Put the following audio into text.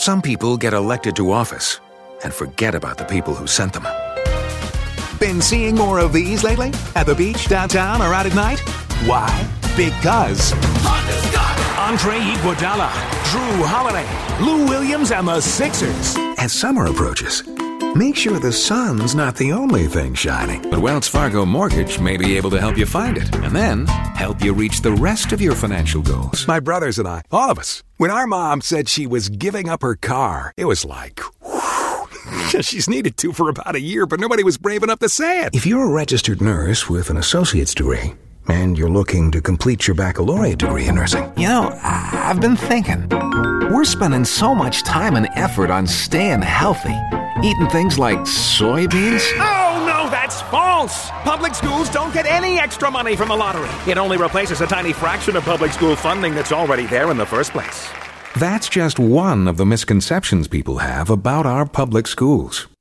Some people get elected to office and forget about the people who sent them. Been seeing more of these lately? At the beach, downtown, or out at night? Why? Because Honda's got it. Andre Iguodala, Drew Holiday, Lou Williams, and the Sixers. As summer approaches, make sure the sun's not the only thing shining. But Wells Fargo Mortgage may be able to help you find it, and then help you reach the rest of your financial goals. My brothers and I, all of us, when our mom said she was giving up her car, it was like, she's needed to for about a year, but nobody was brave enough to say it. If you're a registered nurse with an associate's degree, and you're looking to complete your baccalaureate degree in nursing. You know, I've been thinking, we're spending so much time and effort on staying healthy, eating things like soybeans. Oh, no, that's false! Public schools don't get any extra money from the lottery. It only replaces a tiny fraction of public school funding that's already there in the first place. That's just one of the misconceptions people have about our public schools.